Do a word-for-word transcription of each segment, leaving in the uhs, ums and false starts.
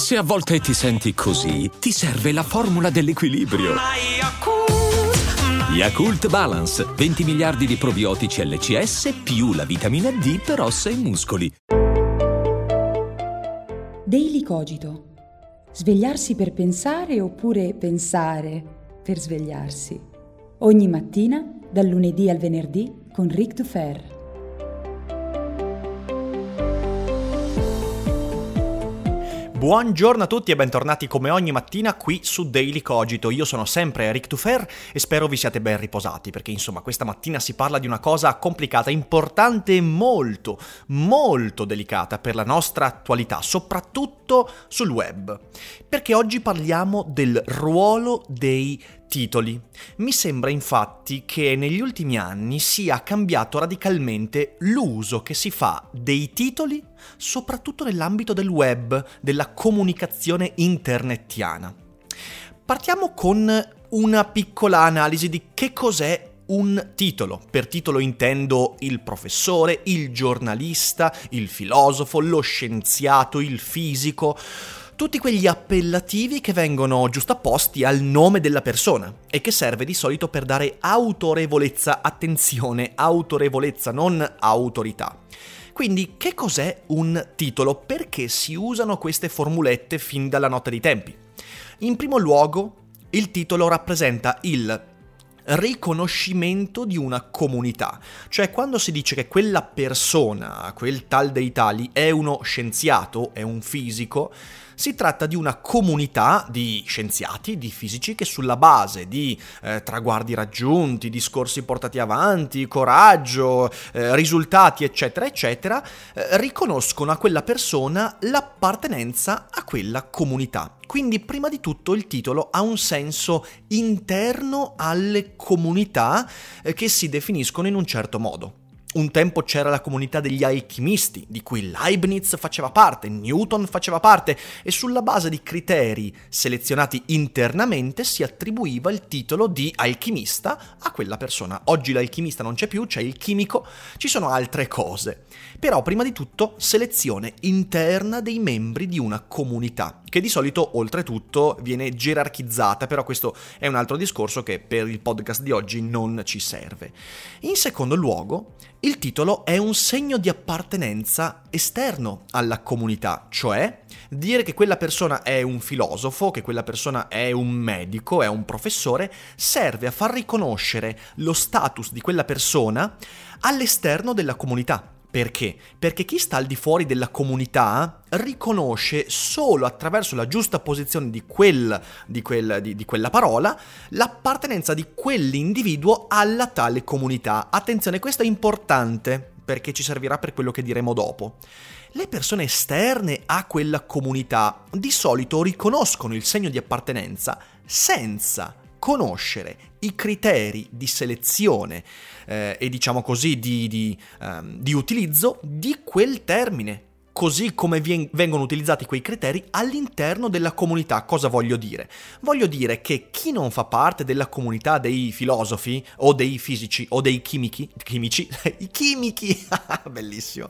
Se a volte ti senti così, ti serve la formula dell'equilibrio. Yakult Balance, venti miliardi di probiotici L C S più la vitamina D per ossa e muscoli. Daily Cogito. Svegliarsi per pensare oppure pensare per svegliarsi. Ogni mattina, dal lunedì al venerdì, con Ric Dufer. Buongiorno a tutti e bentornati come ogni mattina qui su Daily Cogito. Io sono sempre Ric Dufer e spero vi siate ben riposati, perché insomma questa mattina si parla di una cosa complicata, importante e molto, molto delicata per la nostra attualità, soprattutto sul web. Perché oggi parliamo del ruolo dei titoli. Mi sembra infatti che negli ultimi anni sia cambiato radicalmente l'uso che si fa dei titoli, soprattutto nell'ambito del web, della comunicazione internetiana. Partiamo con una piccola analisi di che cos'è un titolo. Per titolo intendo il professore, il giornalista, il filosofo, lo scienziato, il fisico, tutti quegli appellativi che vengono giustapposti al nome della persona e che serve di solito per dare autorevolezza, attenzione, autorevolezza, non autorità. Quindi che cos'è un titolo? Perché si usano queste formulette fin dalla notte dei tempi? In primo luogo, il titolo rappresenta il riconoscimento di una comunità, cioè quando si dice che quella persona, quel tal dei tali, è uno scienziato, è un fisico, si tratta di una comunità di scienziati, di fisici che sulla base di eh, traguardi raggiunti, discorsi portati avanti, coraggio, eh, risultati eccetera eccetera, eh, riconoscono a quella persona l'appartenenza a quella comunità. Quindi prima di tutto il titolo ha un senso interno alle comunità eh, che si definiscono in un certo modo. Un tempo c'era la comunità degli alchimisti, di cui Leibniz faceva parte, Newton faceva parte, e sulla base di criteri selezionati internamente si attribuiva il titolo di alchimista a quella persona. Oggi l'alchimista non c'è più, c'è il chimico, ci sono altre cose. Però prima di tutto selezione interna dei membri di una comunità, che di solito oltretutto viene gerarchizzata, però questo è un altro discorso che per il podcast di oggi non ci serve. In secondo luogo, il titolo è un segno di appartenenza esterno alla comunità, cioè dire che quella persona è un filosofo, che quella persona è un medico, è un professore, serve a far riconoscere lo status di quella persona all'esterno della comunità. Perché? Perché chi sta al di fuori della comunità riconosce solo attraverso la giusta posizione di, quel, di, quel, di, di quella parola l'appartenenza di quell'individuo alla tale comunità. Attenzione, questo è importante perché ci servirà per quello che diremo dopo. Le persone esterne a quella comunità di solito riconoscono il segno di appartenenza senza conoscere i criteri di selezione eh, e diciamo così di, di, um, di utilizzo di quel termine, così come vien- vengono utilizzati quei criteri all'interno della comunità. Cosa voglio dire? Voglio dire che chi non fa parte della comunità dei filosofi o dei fisici o dei chimici, chimici, i chimici, bellissimo,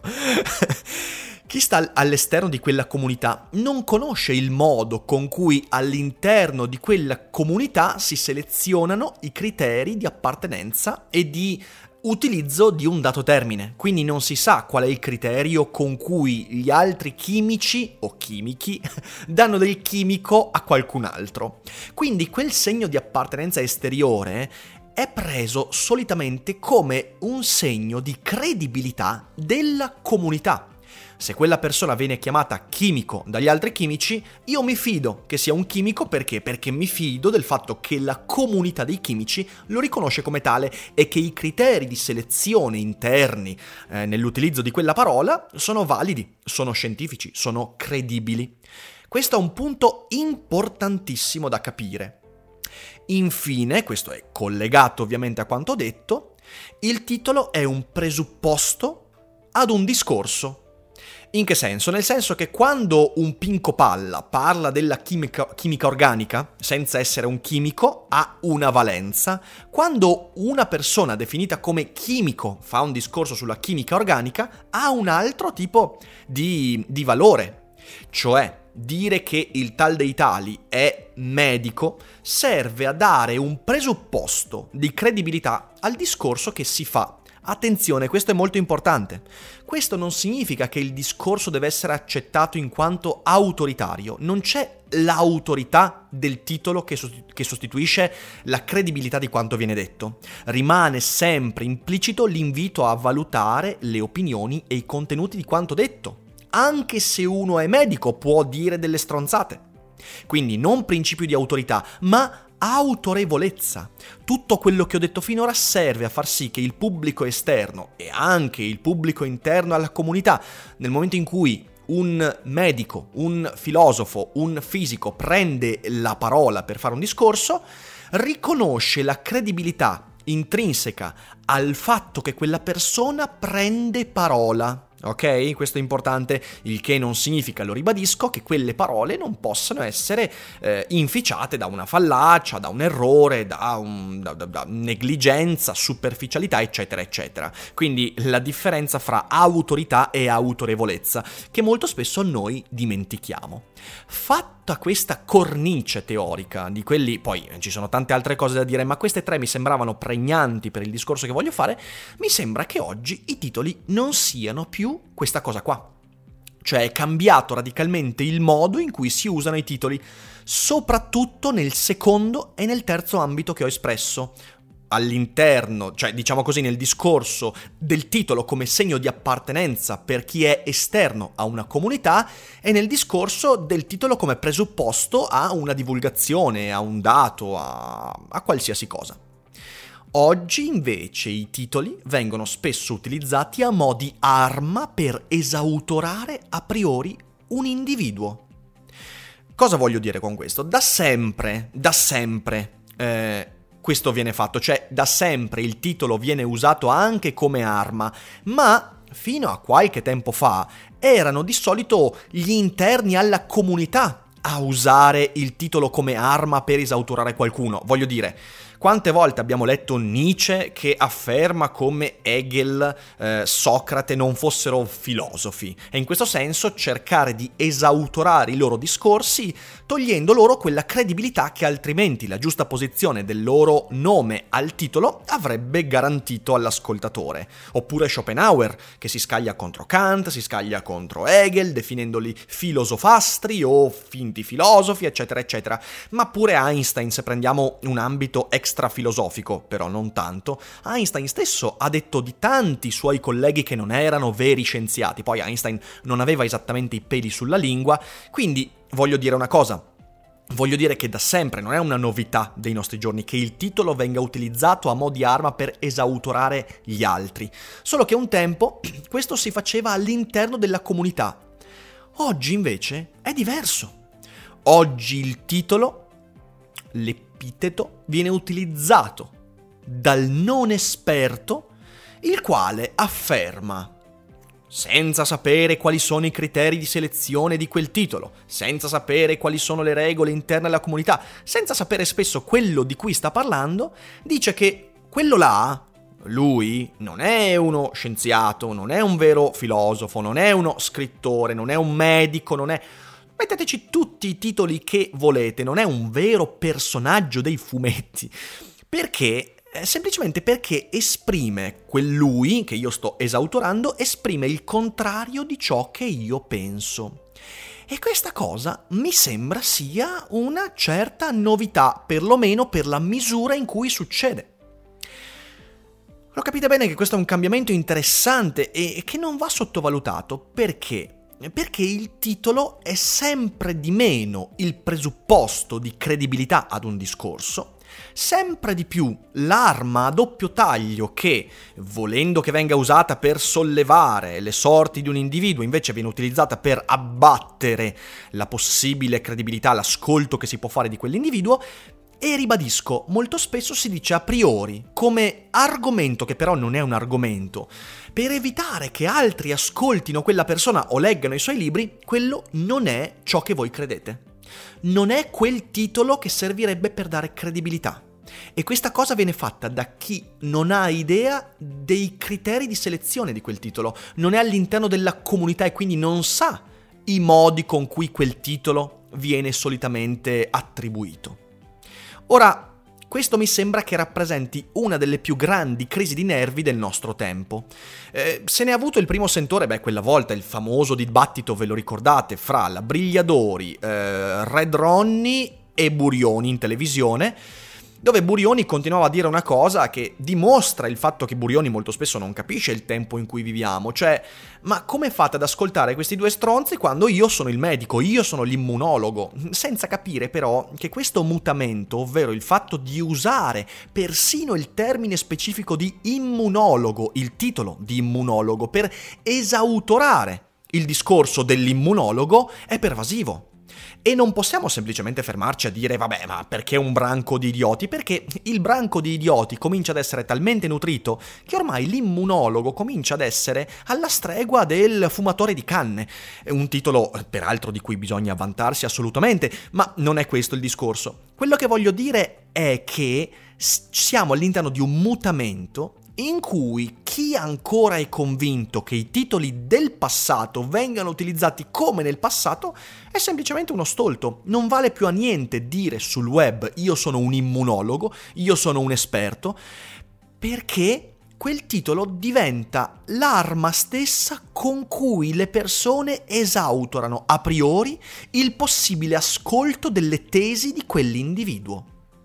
chi sta all'esterno di quella comunità non conosce il modo con cui all'interno di quella comunità si selezionano i criteri di appartenenza e di utilizzo di un dato termine. Quindi non si sa qual è il criterio con cui gli altri chimici o chimichi danno del chimico a qualcun altro. Quindi quel segno di appartenenza esteriore è preso solitamente come un segno di credibilità della comunità. Se quella persona viene chiamata chimico dagli altri chimici, io mi fido che sia un chimico perché? Perché mi fido del fatto che la comunità dei chimici lo riconosce come tale e che i criteri di selezione interni eh, nell'utilizzo di quella parola sono validi, sono scientifici, sono credibili. Questo è un punto importantissimo da capire. Infine, questo è collegato ovviamente a quanto detto, il titolo è un presupposto ad un discorso. In che senso? Nel senso che quando un Pinco Palla parla della chimica, chimica organica, senza essere un chimico, ha una valenza. Quando una persona definita come chimico fa un discorso sulla chimica organica, ha un altro tipo di, di valore. Cioè, dire che il tal dei tali è medico serve a dare un presupposto di credibilità al discorso che si fa. Attenzione, questo è molto importante. Questo non significa che il discorso deve essere accettato in quanto autoritario. Non c'è l'autorità del titolo che sostituisce la credibilità di quanto viene detto. Rimane sempre implicito l'invito a valutare le opinioni e i contenuti di quanto detto. Anche se uno è medico può dire delle stronzate. Quindi non principio di autorità, ma autorevolezza. Tutto quello che ho detto finora serve a far sì che il pubblico esterno e anche il pubblico interno alla comunità, nel momento in cui un medico, un filosofo, un fisico prende la parola per fare un discorso, riconosce la credibilità intrinseca al fatto che quella persona prende parola. Ok? Questo è importante, il che non significa, lo ribadisco, che quelle parole non possano essere eh, inficiate da una fallacia, da un errore, da, un, da, da, da negligenza, superficialità, eccetera, eccetera. Quindi la differenza fra autorità e autorevolezza, che molto spesso noi dimentichiamo. Fatta questa cornice teorica di quelli, poi ci sono tante altre cose da dire, ma queste tre mi sembravano pregnanti per il discorso che voglio fare, mi sembra che oggi i titoli non siano più questa cosa qua. Cioè è cambiato radicalmente il modo in cui si usano i titoli, soprattutto nel secondo e nel terzo ambito che ho espresso. All'interno, cioè diciamo così, nel discorso del titolo come segno di appartenenza per chi è esterno a una comunità e nel discorso del titolo come presupposto a una divulgazione, a un dato, a, a qualsiasi cosa. Oggi invece i titoli vengono spesso utilizzati a mo' di arma per esautorare a priori un individuo. Cosa voglio dire con questo? Da sempre, da sempre, eh, questo viene fatto, cioè da sempre il titolo viene usato anche come arma, ma fino a qualche tempo fa erano di solito gli interni alla comunità a usare il titolo come arma per esautorare qualcuno. Voglio dire, quante volte abbiamo letto Nietzsche che afferma come Hegel, eh, Socrate non fossero filosofi, e in questo senso cercare di esautorare i loro discorsi togliendo loro quella credibilità che altrimenti la giusta posizione del loro nome al titolo avrebbe garantito all'ascoltatore. Oppure Schopenhauer, che si scaglia contro Kant, si scaglia contro Hegel, definendoli filosofastri o finti filosofi, eccetera, eccetera. Ma pure Einstein, se prendiamo un ambito extrafilosofico, però non tanto, Einstein stesso ha detto di tanti suoi colleghi che non erano veri scienziati. Poi Einstein non aveva esattamente i peli sulla lingua, quindi voglio dire una cosa. Voglio dire che da sempre non è una novità dei nostri giorni che il titolo venga utilizzato a mo' di arma per esautorare gli altri. Solo che un tempo questo si faceva all'interno della comunità. Oggi invece è diverso. Oggi il titolo, l'epiteto, viene utilizzato dal non esperto, il quale afferma, senza sapere quali sono i criteri di selezione di quel titolo, senza sapere quali sono le regole interne alla comunità, senza sapere spesso quello di cui sta parlando, dice che quello là, lui, non è uno scienziato, non è un vero filosofo, non è uno scrittore, non è un medico, non è... Metteteci tutti i titoli che volete, non è un vero personaggio dei fumetti. Perché? Semplicemente perché esprime quel lui, che io sto esautorando, esprime il contrario di ciò che io penso. E questa cosa mi sembra sia una certa novità, perlomeno per la misura in cui succede. Lo capite bene che questo è un cambiamento interessante e che non va sottovalutato, perché? Perché il titolo è sempre di meno il presupposto di credibilità ad un discorso, sempre di più l'arma a doppio taglio che, volendo che venga usata per sollevare le sorti di un individuo, invece viene utilizzata per abbattere la possibile credibilità, l'ascolto che si può fare di quell'individuo. E ribadisco, molto spesso si dice a priori, come argomento che però non è un argomento, per evitare che altri ascoltino quella persona o leggano i suoi libri, quello non è ciò che voi credete. Non è quel titolo che servirebbe per dare credibilità. E questa cosa viene fatta da chi non ha idea dei criteri di selezione di quel titolo, non è all'interno della comunità e quindi non sa i modi con cui quel titolo viene solitamente attribuito. Ora, questo mi sembra che rappresenti una delle più grandi crisi di nervi del nostro tempo. Eh, se ne è avuto il primo sentore, beh, quella volta il famoso dibattito, ve lo ricordate, fra la Brigliadori, eh, Red Ronnie e Burioni in televisione, dove Burioni continuava a dire una cosa che dimostra il fatto che Burioni molto spesso non capisce il tempo in cui viviamo, cioè, ma come fate ad ascoltare questi due stronzi quando io sono il medico, io sono l'immunologo? Senza capire però che questo mutamento, ovvero il fatto di usare persino il termine specifico di immunologo, il titolo di immunologo, per esautorare il discorso dell'immunologo, è pervasivo. E non possiamo semplicemente fermarci a dire vabbè, ma perché un branco di idioti? Perché il branco di idioti comincia ad essere talmente nutrito che ormai l'immunologo comincia ad essere alla stregua del fumatore di canne. È un titolo peraltro di cui bisogna vantarsi assolutamente, ma non è questo il discorso. Quello che voglio dire è che siamo all'interno di un mutamento in cui chi ancora è convinto che i titoli del passato vengano utilizzati come nel passato è semplicemente uno stolto. Non vale più a niente dire sul web io sono un immunologo, io sono un esperto, perché quel titolo diventa l'arma stessa con cui le persone esautorano a priori il possibile ascolto delle tesi di quell'individuo.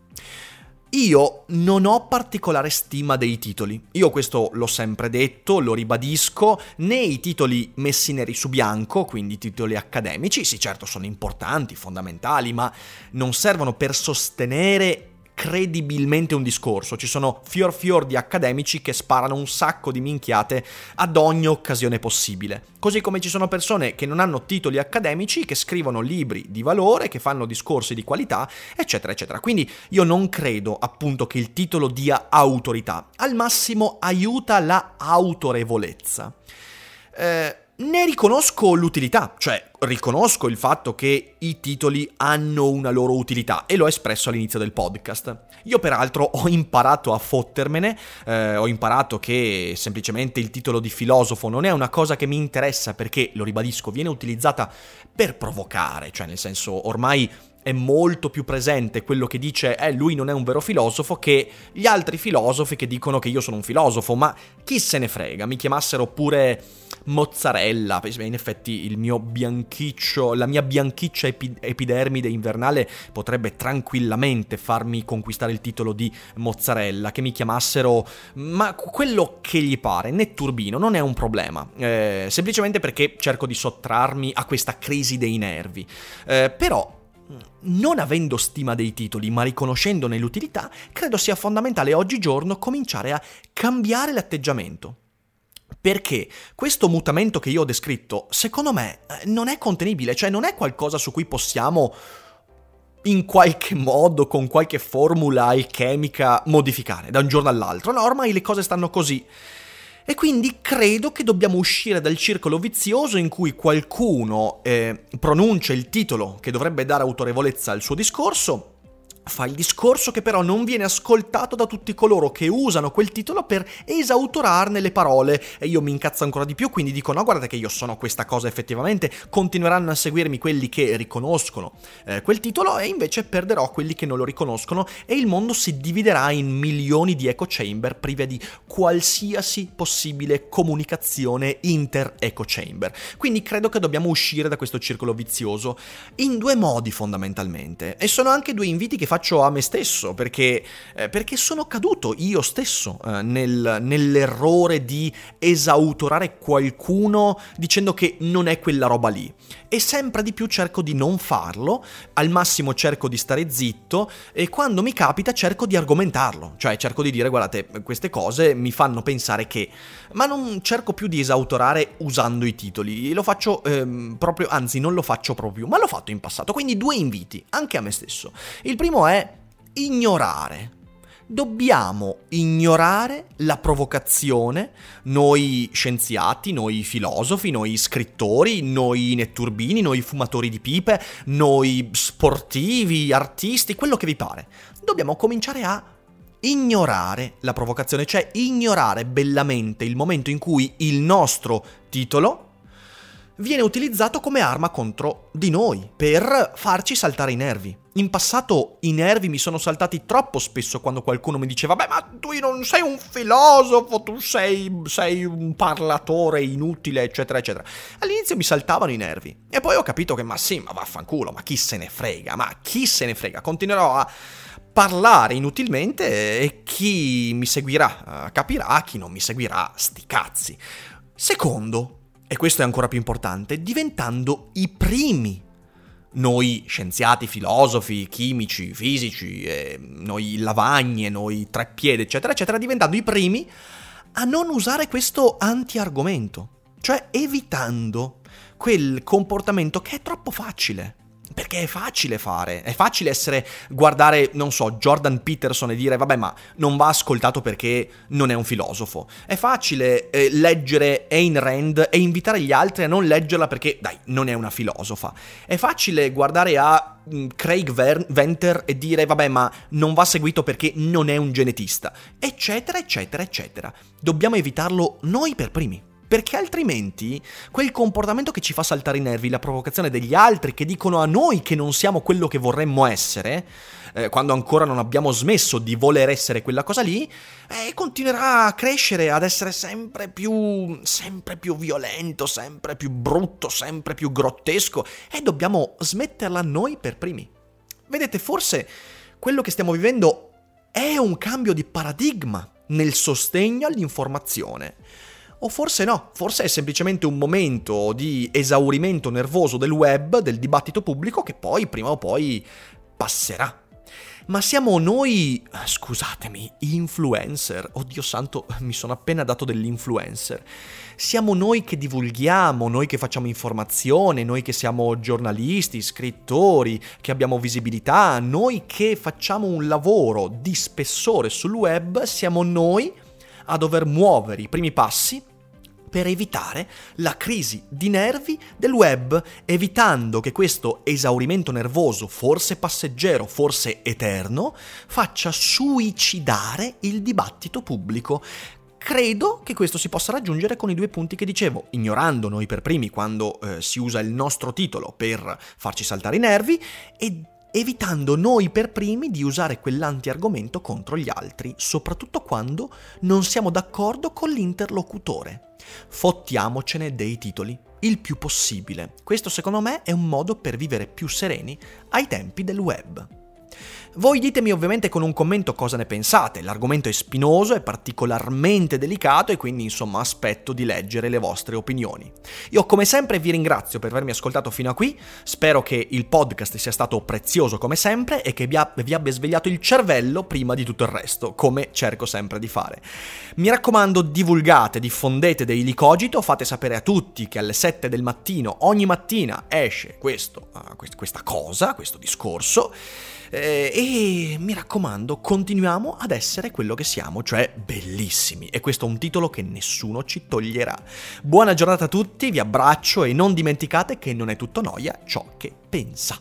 Io non ho particolare stima dei titoli, io questo l'ho sempre detto, lo ribadisco, né i titoli messi neri su bianco, quindi titoli accademici, sì certo sono importanti, fondamentali, ma non servono per sostenere credibilmente un discorso. Ci sono fior fior di accademici che sparano un sacco di minchiate ad ogni occasione possibile. Così come ci sono persone che non hanno titoli accademici, che scrivono libri di valore, che fanno discorsi di qualità, eccetera, eccetera. Quindi io non credo appunto che il titolo dia autorità. Al massimo aiuta la autorevolezza. Eh... Ne riconosco l'utilità, cioè riconosco il fatto che i titoli hanno una loro utilità e l'ho espresso all'inizio del podcast. Io peraltro ho imparato a fottermene, eh, ho imparato che semplicemente il titolo di filosofo non è una cosa che mi interessa perché, lo ribadisco, viene utilizzata per provocare, cioè nel senso ormai è molto più presente quello che dice eh lui non è un vero filosofo che gli altri filosofi che dicono che io sono un filosofo, ma chi se ne frega, mi chiamassero pure mozzarella, in effetti il mio bianchiccio, la mia bianchiccia epi- epidermide invernale potrebbe tranquillamente farmi conquistare il titolo di mozzarella, che mi chiamassero ma quello che gli pare, netturbino, non è un problema, eh, semplicemente perché cerco di sottrarmi a questa crisi dei nervi, eh, però non avendo stima dei titoli ma riconoscendone l'utilità, credo sia fondamentale oggigiorno cominciare a cambiare l'atteggiamento. Perché questo mutamento che io ho descritto, secondo me, non è contenibile, cioè non è qualcosa su cui possiamo in qualche modo, con qualche formula alchemica, modificare da un giorno all'altro. No, ormai le cose stanno così. E quindi credo che dobbiamo uscire dal circolo vizioso in cui qualcuno eh, pronuncia il titolo che dovrebbe dare autorevolezza al suo discorso, fa il discorso che però non viene ascoltato da tutti coloro che usano quel titolo per esautorarne le parole, e io mi incazzo ancora di più, quindi dico no, guardate che io sono questa cosa effettivamente, continueranno a seguirmi quelli che riconoscono eh, quel titolo e invece perderò quelli che non lo riconoscono e il mondo si dividerà in milioni di echo chamber prive di qualsiasi possibile comunicazione inter-echo chamber. Quindi credo che dobbiamo uscire da questo circolo vizioso in due modi fondamentalmente, e sono anche due inviti che faccio a me stesso, perché, eh, perché sono caduto io stesso eh, nel, nell'errore di esautorare qualcuno dicendo che non è quella roba lì, e sempre di più cerco di non farlo, al massimo cerco di stare zitto e quando mi capita cerco di argomentarlo, cioè cerco di dire guardate queste cose mi fanno pensare che, ma non cerco più di esautorare usando i titoli, lo faccio ehm, proprio, anzi non lo faccio proprio, ma l'ho fatto in passato, quindi due inviti anche a me stesso. Il primo è ignorare. Dobbiamo ignorare la provocazione, noi scienziati, noi filosofi, noi scrittori, noi netturbini, noi fumatori di pipe, noi sportivi, artisti, quello che vi pare. Dobbiamo cominciare a ignorare la provocazione, cioè ignorare bellamente il momento in cui il nostro titolo viene utilizzato come arma contro di noi, per farci saltare i nervi. In passato i nervi mi sono saltati troppo spesso quando qualcuno mi diceva «Beh, ma tu non sei un filosofo, tu sei, sei un parlatore inutile, eccetera, eccetera». All'inizio mi saltavano i nervi e poi ho capito che ma sì, ma vaffanculo, ma chi se ne frega, ma chi se ne frega, continuerò a parlare inutilmente e chi mi seguirà capirà, chi non mi seguirà sti cazzi. Secondo, e questo è ancora più importante, diventando i primi, noi scienziati, filosofi, chimici, fisici, eh, noi lavagne, noi treppiedi, eccetera, eccetera, diventando i primi a non usare questo anti-argomento, cioè evitando quel comportamento che è troppo facile. Perché è facile fare, è facile essere, guardare, non so, Jordan Peterson e dire vabbè ma non va ascoltato perché non è un filosofo. È facile eh, leggere Ayn Rand e invitare gli altri a non leggerla perché, dai, non è una filosofa. È facile guardare a mh, Craig Ver- Venter e dire vabbè ma non va seguito perché non è un genetista, eccetera, eccetera, eccetera. Dobbiamo evitarlo noi per primi. Perché altrimenti quel comportamento che ci fa saltare i nervi, la provocazione degli altri che dicono a noi che non siamo quello che vorremmo essere, eh, quando ancora non abbiamo smesso di voler essere quella cosa lì, eh, continuerà a crescere, ad essere sempre più, sempre più violento, sempre più brutto, sempre più grottesco, e dobbiamo smetterla noi per primi. Vedete, forse quello che stiamo vivendo è un cambio di paradigma nel sostegno all'informazione. O forse no, forse è semplicemente un momento di esaurimento nervoso del web, del dibattito pubblico, che poi prima o poi passerà. Ma siamo noi, scusatemi, influencer, oddio santo, mi sono appena dato dell'influencer. Siamo noi che divulghiamo, noi che facciamo informazione, noi che siamo giornalisti, scrittori, che abbiamo visibilità, noi che facciamo un lavoro di spessore sul web, siamo noi a dover muovere i primi passi per evitare la crisi di nervi del web, evitando che questo esaurimento nervoso, forse passeggero, forse eterno, faccia suicidare il dibattito pubblico. Credo che questo si possa raggiungere con i due punti che dicevo, ignorando noi per primi quando eh, si usa il nostro titolo per farci saltare i nervi e evitando noi per primi di usare quell'anti-argomento contro gli altri, soprattutto quando non siamo d'accordo con l'interlocutore. Fottiamocene dei titoli, il più possibile. Questo secondo me è un modo per vivere più sereni ai tempi del web. Voi ditemi ovviamente con un commento cosa ne pensate, l'argomento è spinoso, è particolarmente delicato e quindi insomma aspetto di leggere le vostre opinioni. Io come sempre vi ringrazio per avermi ascoltato fino a qui, spero che il podcast sia stato prezioso come sempre e che vi, ab- vi abbia svegliato il cervello prima di tutto il resto, come cerco sempre di fare. Mi raccomando, divulgate, diffondete Daily Cogito, fate sapere a tutti che alle sette del mattino ogni mattina esce questo, uh, quest- questa cosa, questo discorso. Eh, e mi raccomando, continuiamo ad essere quello che siamo, cioè bellissimi, e questo è un titolo che nessuno ci toglierà. Buona giornata a tutti, vi abbraccio e non dimenticate che non è tutto noia ciò che pensa.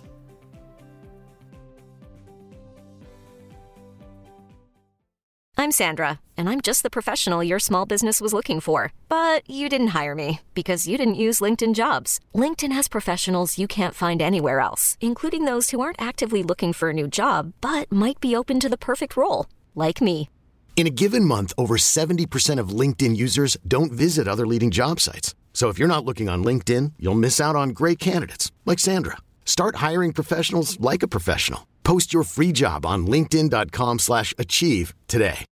I'm Sandra, and I'm just the professional your small business was looking for. But you didn't hire me because you didn't use LinkedIn Jobs. LinkedIn has professionals you can't find anywhere else, including those who aren't actively looking for a new job, but might be open to the perfect role, like me. In a given month, over seventy percent of LinkedIn users don't visit other leading job sites. So if you're not looking on LinkedIn, you'll miss out on great candidates, like Sandra. Start hiring professionals like a professional. Post your free job on linkedin dot com slash achieve today.